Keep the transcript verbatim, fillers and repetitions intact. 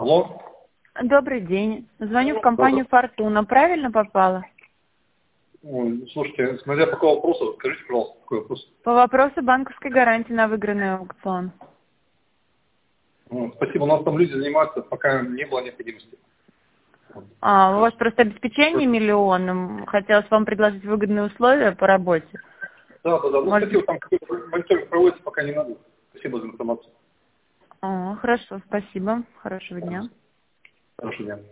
Алло. Добрый день. Звоню в компанию «Фортуна». Правильно попала? Ой, слушайте, смотря по какому вопросу, скажите, пожалуйста, какой вопрос? По вопросу банковской гарантии на выигранный аукцион. Ну, спасибо, у нас там люди занимаются, пока не было необходимости. А, у вас просто обеспечение миллионом. Хотелось вам предложить выгодные условия по работе. Да, да, да. Ну, Может... спасибо, там какой-то мониторинг проводится, пока не надо. Спасибо за информацию. А, хорошо, спасибо. Хорошего дня. Хорошего дня.